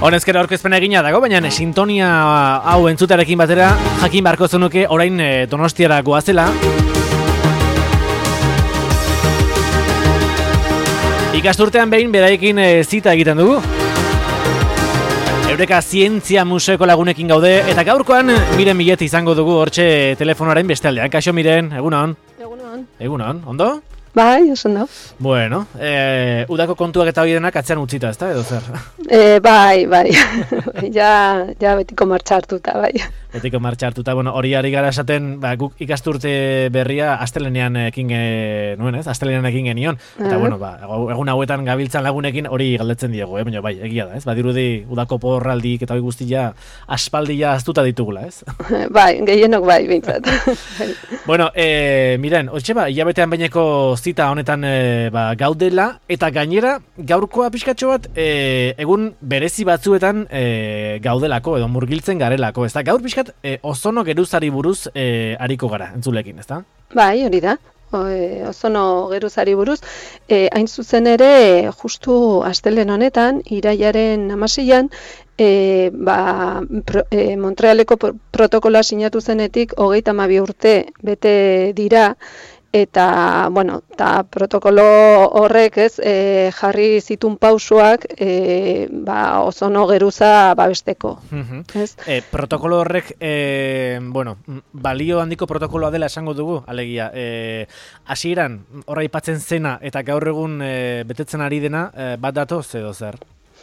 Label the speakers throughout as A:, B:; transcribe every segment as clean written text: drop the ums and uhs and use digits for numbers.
A: Honezkero aurkezpena egina dago, baina sintonia hau entzutarekin batera jakin beharko zenuke orain Donostiara goazela. Ikasturtean behin beraiekin zita egiten dugu. Eureka Zientzia Museoko lagunekin gaude eta gaurkoan Miren Millet izango dugu hortxe telefonoaren beste aldean. Kaixo Miren, egunon?
B: Egunon.
A: Egunon, ondo?
B: Bai, oso ondo.
A: Bueno, udako kontuak eta hori denak atzean utzita, ezta, edo zer?
B: Bai. ja betiko martxa hartuta, bai.
A: Betiko martxa hartuta, bueno, hori ari gara esaten, guk ikasturte berria astelenean ekin nuen, ez? Astelenean ekin genion. Eta, bueno, egun hauetan gabiltzan lagunekin hori galdetzen diegu, baina bai, egia da, ez? Badirudi udako porraldik eta hori guztia aspaldia aztuta ditugula, ez?
B: Bai, gehienok bai, bintzat.
A: Bueno, Miren, hortxe hilabetean baineko zita honetan gaudela, eta gainera gaurkoa pixkatxo bat egun berezi batzuetan gaudelako edo murgiltzen garelako, ezta? Gaur pixkat Ozono geruzari buruz ariko gara, entzulekin, ezta?
B: Bai, hori da. Ozono geruzari buruz, hain zuzen ere justu astelehen honetan, irailaren 16an, Montrealeko protokola sinatu zenetik 32 urte bete dira. Eta, bueno, protokolo horrek jarri zitun pausuak ozono geruza babesteko.
A: Protokolo horrek, balio handiko protokoloa dela esango dugu, alegia. Hasieran horra aipatzen zena eta gaur egun betetzen ari dena, bat datoz edo zer?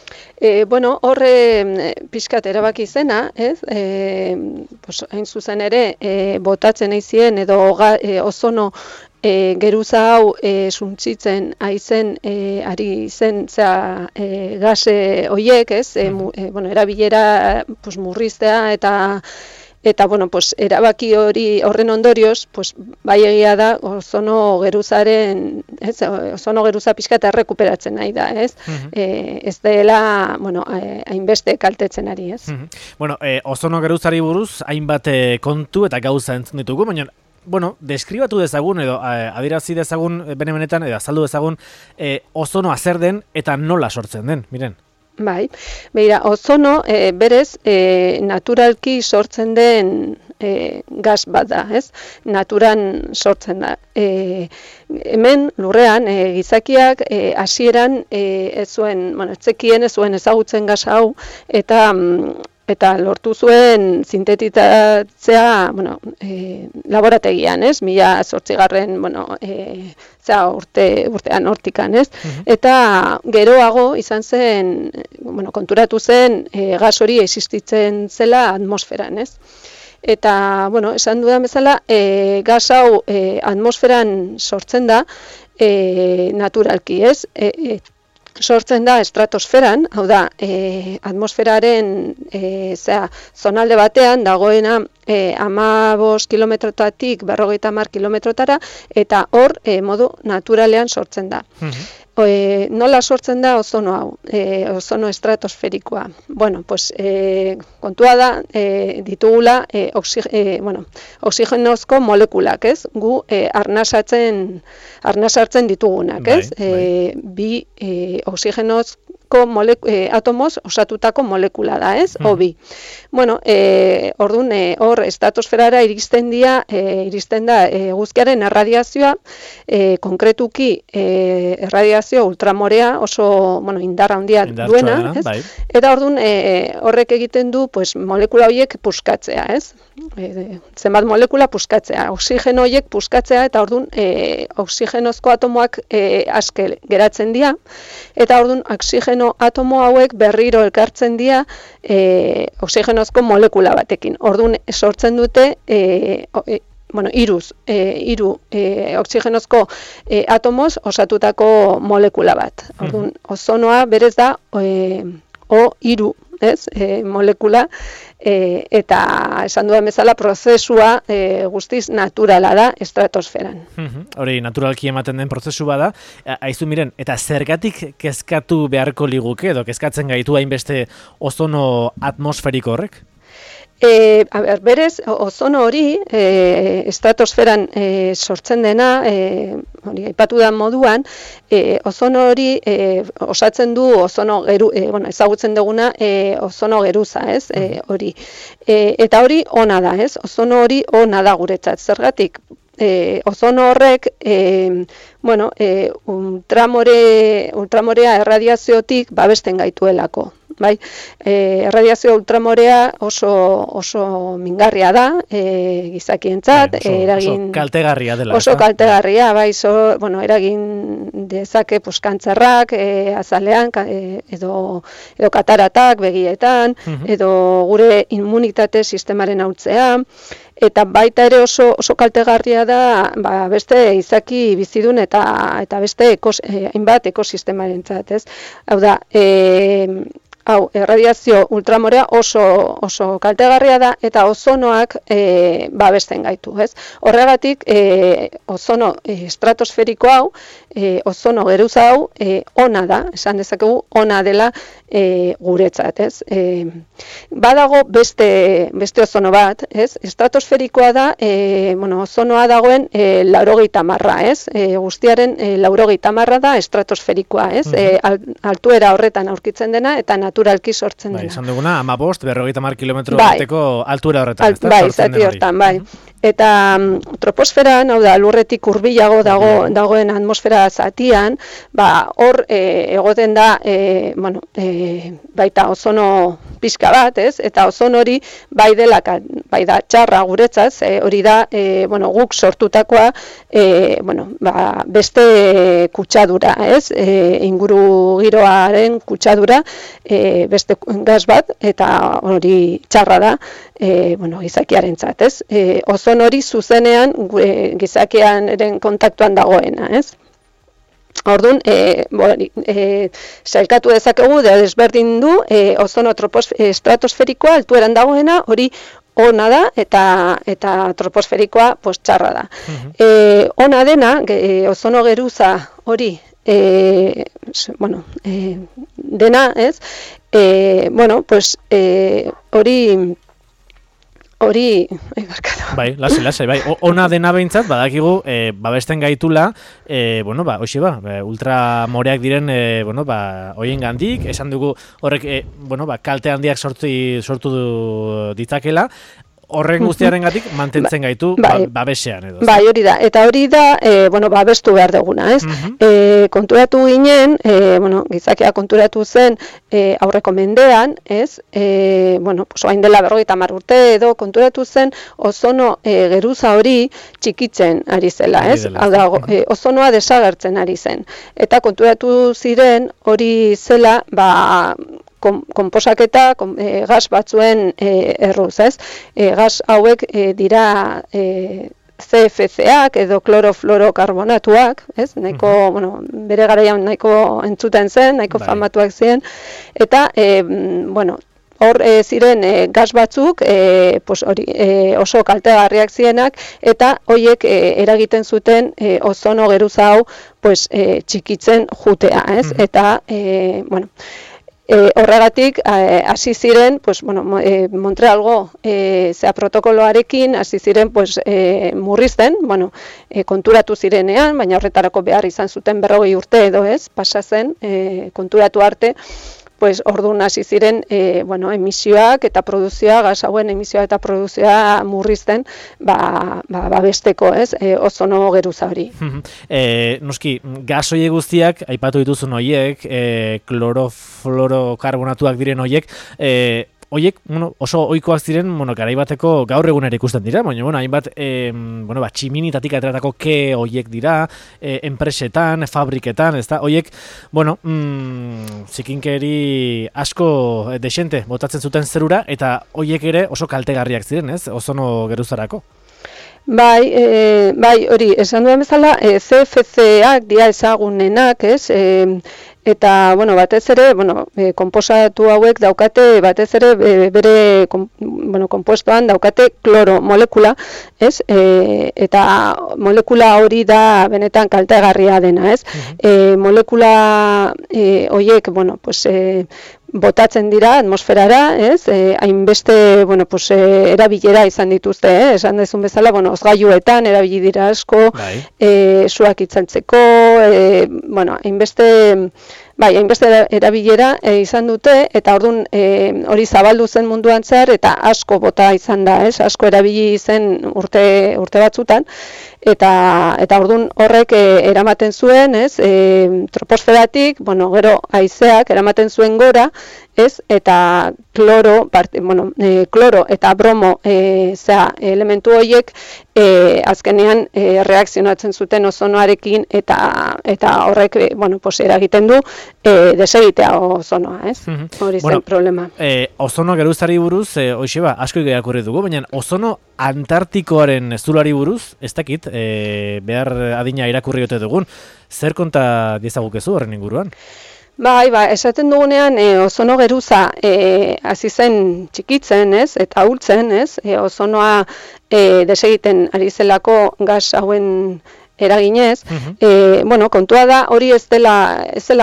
B: Horre pixkat erabaki zena, hain zuzen ere, botatzen aizien edo ozono geruza hau suntsitzen aizen ari zen gase hoiek, erabilera murriztea eta erabaki hori horren ondorioz, bai egia da ozono geruza pixka eta errekuperatzen nahi da, ez? Ez dela, hainbeste kaltetzen ari, ez?
A: Ozono geruzari buruz, hainbat kontu eta gauza entzun ditugu, baina deskribatu dezagun edo adierazi dezagun benetan edo azaldu dezagun ozonoa zer den eta nola sortzen den, Miren?
B: Bai, begira, ozono berez naturalki sortzen den gas bat da, ez? Naturan sortzen da. Hemen lurrean gizakiak hasieran ez zekien ezagutzen gas hau eta lortu zuen sintetizatzea, laborategian, ez? 1800 urtean hortikan, ez? Eta geroago izan zen, konturatu zen gas hori existitzen zela atmosferan, ez? Eta, esan dudan bezala, gas hau atmosferan sortzen da naturalki, ez? Sortzen da estratosferan, hau da, atmosferaren zonalde batean dagoena 15 kilometrotatik 50 kilometrotara, eta hor modu naturalean sortzen da. Nola sortzen da ozono hau, ozono estratosferikoa? Kontua da, ditugula oxigenozko molekulak, ez? Gu arnasartzen ditugunak, ez? Bi oxigenozko atomoz osatutako molekula da, ez? Obi. Orduan, hor estratosferara iristen da eguzkiaren erradiazioa, konkretuki erradiazio ultramorea oso indar handia duena, ez? Eta orduan horrek egiten du molekula horiek puskatzea, ez? Zenbat molekula puskatzea, oxigeno horiek puskatzea, eta orduan oxigenozko atomoak aske geratzen dira, eta orduan oxigeno atomo hauek berriro elkartzen dira oxigenozko molekula batekin. Orduan sortzen dute hiru oxigenozko atomoz osatutako molekula bat. Orduan, ozonoa berez da O3, ez? Molekula, eta esan dudan bezala prozesua guztiz naturala da estratosferan.
A: Hori naturalki ematen den prozesu bada. Aizu Miren, eta zergatik kezkatu beharko liguke edo kezkatzen gaitu hainbeste ozono atmosferiko horrek?
B: Berez, ozono hori, estratosferan sortzen dena, hori aipatu da moduan, ozono hori osatzen du ozono ezagutzen duguna ozono geruza, ez? Hori. Eta hori ona da, ez? Ozono hori ona da guretzat. Zergatik? Ozono horrek, ultramorea erradiaziotik babesten gaituelako. Bai, erradiazio ultramorea oso mingarria da, gizakientzat, eragin
A: oso kaltegarria dela.
B: Oso kaltegarria, bai, eragin dezake kantzerrak azalean edo kataratak begietan, edo gure immunitate sistemaren ahultzea. Eta baita ere oso kaltegarria da beste izaki bizidun eta beste hainbat ekosistemarentzat, ez? Hau da, erradiazio ultramorea oso kaltegarria da eta ozonoak babesten gaitu, ez? Horregatik, ozono estratosferiko hau, ozono geruza hau, ona da, esan dezakegu, ona dela guretzat, ez? Badago beste ozono bat, ez? Estratosferikoa da, ozonoa dagoen 90, ez? Guztiaren 90 da estratosferikoa, ez? Altuera horretan aurkitzen dena eta naturalki sortzen dena.
A: Esan duguna, 15-50 kilometro bateko altura horretan, ez da?
B: Bai, zati horretan, bai. Eta troposferan, hau da, lurretik hurbilago dagoen atmosfera zatian, hor egoten da, baita ozono pixka bat, ez? Eta ozono hori bai da txarra guretzat, hori da, guk sortutakoa, beste kutsadura, ez? Inguru giroaren kutsadura, beste gas bat, eta hori txarra da, gizakiarentzat, ez? Ozono hori zuzenean gizakiaren kontaktuan dagoena, ez? Orduan, sailkatu dezakegu, desberdin du, ozono estratosferikoa altueran dagoena, hori ona da eta troposferikoa txarra da. Ona dena, ozono geruza hori, dena, ez? Hori, barkatu.
A: Bai, lasai, bai. Ona dena behintzat, badakigu, babesten gaitula, ultramoreak diren, hoien gandik, esan dugu horrek, kalte handiak sortu ditzakela, horren guztiarengatik mantentzen gaitu babesean edo.
B: Bai, hori da. Eta hori da, babestu behar duguna, ez? Konturatu ginen, gizakia konturatu zen aurreko mendean, ez? Hain dela 50 urte edo konturatu zen ozono geruza hori txikitzen ari zela, ez? Hau da, ozonoa desagertzen ari zen. Eta konturatu ziren hori zela, konposaketa gas batzuen erruz, ez? Gas hauek dira CFC-ak edo klorofluorokarbonatuak, ez? Nahiko, bere garaian nahiko entzuten zen, nahiko famatuak ziren, eta, hor ziren gas batzuk oso kaltegarriak zirenak, eta horiek eragiten zuten ozono geruza hau txikitzen jutea, ez? Eta, horregatik, hasi ziren, Montrealgo protokoloarekin hasi ziren murrizten, konturatu zirenean, baina horretarako behar izan zuten 40 urte edo ez, pasa zen, konturatu arte, orduan hasi ziren emisioak eta produzioa, gas hauen emisioa eta produzioa murrizten babesteko, ez, ozono geruza hori.
A: Noski, gas hoiek guztiak, aipatu dituzun hoiek, klorofluorokarbonatuak diren hoiek, Oiek, oso ohikoak ziren, garaibateko gaur egun ere ikusten dira, baina, hainbat, tximinitatik ateratako ke oiek dira, enpresetan, fabriketan, ezta, oiek, zikinkeri asko desente botatzen zuten zerura, eta oiek ere oso kaltegarriak ziren, ez, ozono geruzarako.
B: Bai, hori, esan duen bezala, CFC-ak dira ezagunenak, ez, Eta, bueno, batez ere, konposatu hauek daukate, batez ere, bere, konpuestoan daukate kloro molekula, ez? Eta molekula hori da benetan kaltegarria dena, ez? Molekula horiek, botatzen dira atmosferara, ez? Hainbeste, erabilera izan dituzte, esan dezun bezala, ozgailuetan erabili dira asko, suak itzaltzeko, hainbeste erabilera izan dute, eta orduan hori zabaldu zen munduan zehar, eta asko bota izan da, ez? Asko erabili zen urte batzutan, eta orduan horrek eramaten zuen, ez? Troposferatik, gero haizeak eramaten zuen gora, ez? Eta kloro eta bromo elementu horiek azkenean reakzionatzen zuten ozonoarekin eta horrek eragiten du desegitea ozonoa, ez? Hori zen problema.
A: Ozono geruztari buruz, hoxeba, asko irakurri dugu, baina ozono Antartikoaren zulari buruz, ez dakit, behar adina irakurri ote dugun, zer konta diezagukezu horren inguruan?
B: Esaten dugunean ozono geruza hasi zen txikitzen, ez? Eta ahultzen, ez? Ozonoa desegiten ari zelako gas hauen eraginez, kontua da hori ez dela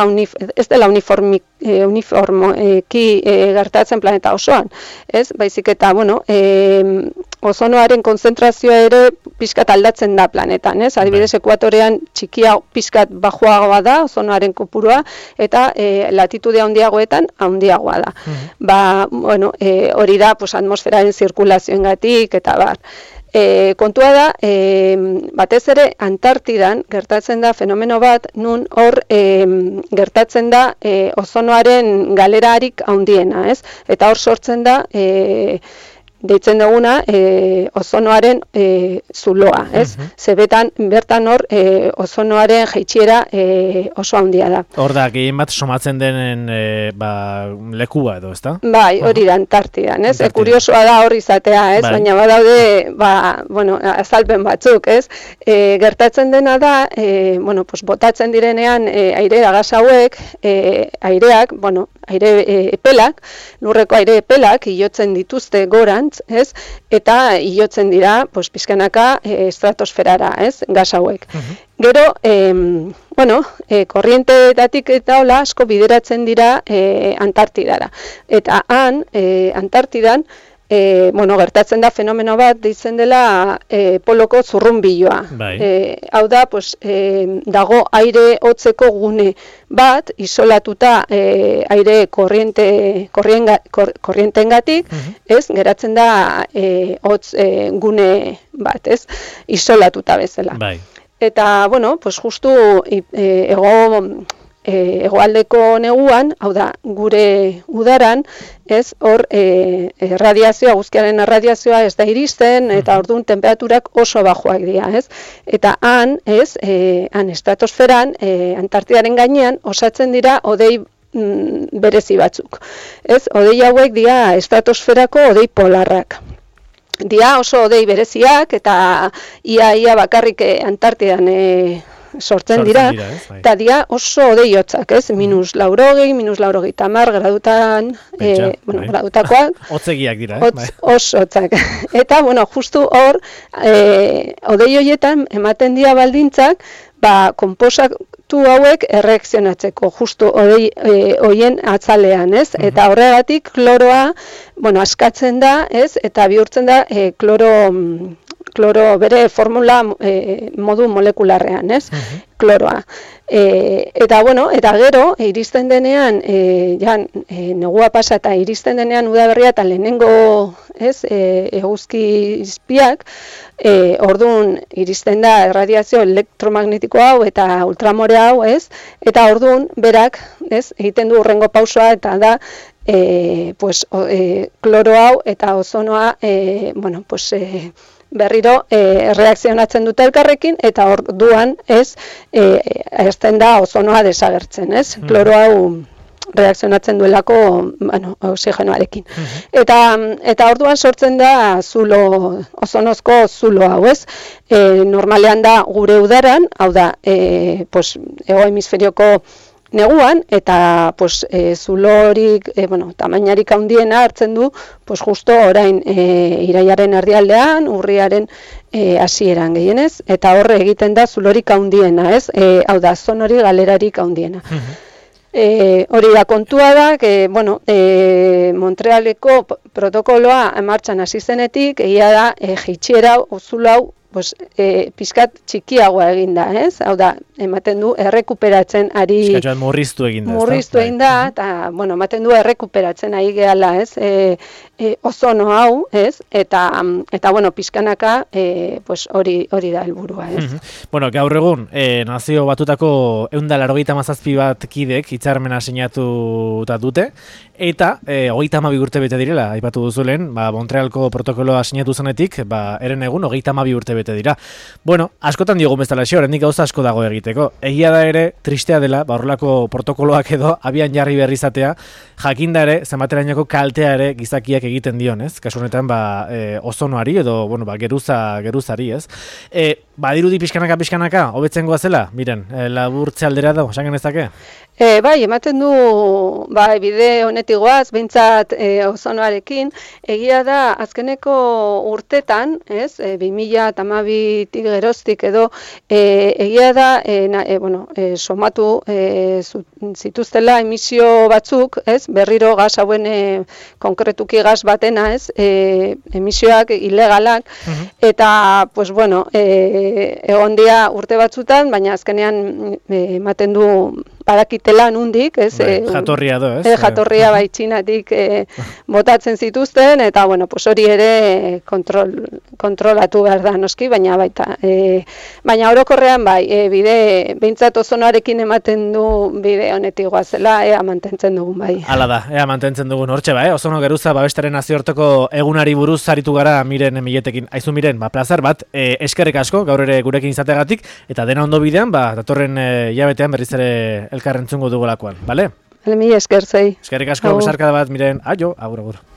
B: uniformeki gertatzen planeta osoan, ez? Baizik eta, ozonoaren konzentrazioa ere pixkat aldatzen da planetan, ez? Adibidez, ekuatorean txikia pixkat bajuagoa da, ozonoaren kopurua, eta latitude handiagoetan handiagoa da. Hori da, atmosferaren zirkulazioengatik, eta bar. Kontua da, batez ere Antartidan gertatzen da fenomeno bat, nun hor gertatzen da ozonoaren galerarik handiena, ez? Eta hor sortzen da deitzen duguna ozonoaren zuloa, ez? Bertan hor ozonoaren jaitsiera oso handia da.
A: Hor da, gehien bat somatzen denen lekua edo, ezta?
B: Bai, hori da Antartidan, ez? Kuriosoa da hor izatea, ez? Baina badaude, azalpen batzuk, ez? Gertatzen dena da, botatzen direnean airea gas hauek, aireak, aire epelak, lurreko aire epelak ilotzen dituzte gorantz, ez? Eta ilotzen dira, pizkanaka estratosferara, ez? Gas hauek. Gero, korrienteetatik eta hola asko bideratzen dira Antartidara. Eta han, Antartidan, gertatzen da fenomeno bat deitzen dela poloko zurrunbiloa. Hau da, dago aire hotzeko gune bat, isolatuta aire korrienteengatik, ez? Geratzen da hotz gune bat, ez? Isolatuta bezala. Eta, justu hegoaldeko neguan, hau da, gure udaran, ez, hor, erradiazioa, guzkiaren erradiazioa ez da iristen, eta orduan temperaturak oso bajoak dira, ez? Eta han, ez, han estratosferan, Antartidaren gainean, osatzen dira hodei berezi batzuk. Ez, hodei hauek dira estratosferako hodei polarrak. Dia oso hodei bereziak, eta ia bakarrik Antartidan sortzen dira, eta dia oso hodei hotzak, ez? -40, -80 gradutan, gradutakoak.
A: Hotzegiak dira,
B: Oso hotzak. Eta, justu hor, hodei horietan ematen dira baldintzak, konposatu hauek erreakzionatzeko, justu horien atzalean, ez? Eta horregatik kloroa, askatzen da, ez? Eta bihurtzen da kloro bere formula modu molekularrean, ez? Kloroa. Eta gero, iristen denean, negua pasa eta iristen denean udaberria eta lehenengo, ez, eguzki izpiak, orduan iristen da erradiazio elektromagnetiko hau eta ultramore hau, ez? Eta orduan berak, ez, egiten du hurrengo pausoa eta da kloro hau eta ozonoa, berriro reakzionatzen dute elkarrekin, eta orduan, ez, hasten da ozonoa desagertzen, ez? Kloro hau reakzionatzen duelako, oxigenoarekin. Eta orduan sortzen da ozonozko zulo hau, ez? Normalean da gure udaran, hau da, hego hemisferioko neguan, eta pues, zulorik, tamainarik handiena hartzen du, pues, justo orain iraiaren erdialdean, urriaren hasieran gehienez, eta horre egiten da zulorik handiena, ez? Hau da, zon hori galerarik handiena. Hori da kontua da, Montrealeko protokoloa martxan hasi zenetik, egia da, jeitsiera zulo hau, pizkat txikiagoa egin da, ez? Hau da, ematen du errekuperatzen ari...
A: Piskatxoan murriztu egin da, ez da?
B: Murriztu egin da, eta, ematen du errekuperatzen ari gehala, ez? Ozono hau, ez? Eta pizkanaka, hori da helburua, ez?
A: Gaur egun, Nazio Batutako 187 bat kidek hitzarmena sinatuta dute, eta 32 urte bete direla, aipatu duzu lehen, Montrealko protokoloa sinatu zenetik, eren egun 32 urte bete dira. Askotan diogun bezala xe, oraindik gauza asko dago egiteko. Egia da ere, tristea dela, horrelako protokoloak edo abian jarri berri izatea, jakinda ere, zenbaterainoko kaltea ere gizakiak egiten dion, ez? Kasu honetan, ozonoari edo, geruzari, ez? Badirudi pixkanaka, hobetzen goazela? Miren, laburtze aldera da, osan genezake?
B: Bai, ematen du, bide honetik goaz, behintzat ozonoarekin, egia da, azkeneko urtetan, ez, 2012tik geroztik edo, egia da, somatu zituztela emisio batzuk, ez, berriro gaz hauen konkretuki gaz batena, ez, emisioak ilegalak, eta, egon dia urte batzutan, baina azkenean ematen du badakitela nundik, ez?
A: Jatorria do, ez?
B: Jatorria Txinatik botatzen zituzten, eta, hori ere kontrolatu behar da, noski, baina baita. Baina orokorrean, bide, behintzat ozonoarekin ematen du bide honetik goazela, ea mantentzen dugun, bai.
A: Hala da, ea mantentzen dugun hortxe, ozono geruza babestaren nazioarteko egunari buruz zaritu gara Miren Miletekin. Aizu Miren, plazar bat, eskerrik asko, gaur ere gurekin izateagatik, eta dena ondo bidean, datorren hilabetean berriz ere elkarrentzungo dugulakoan, bale?
B: Mila esker zei.
A: Eskerrik asko, besarkada bat, Miren, aio, agur.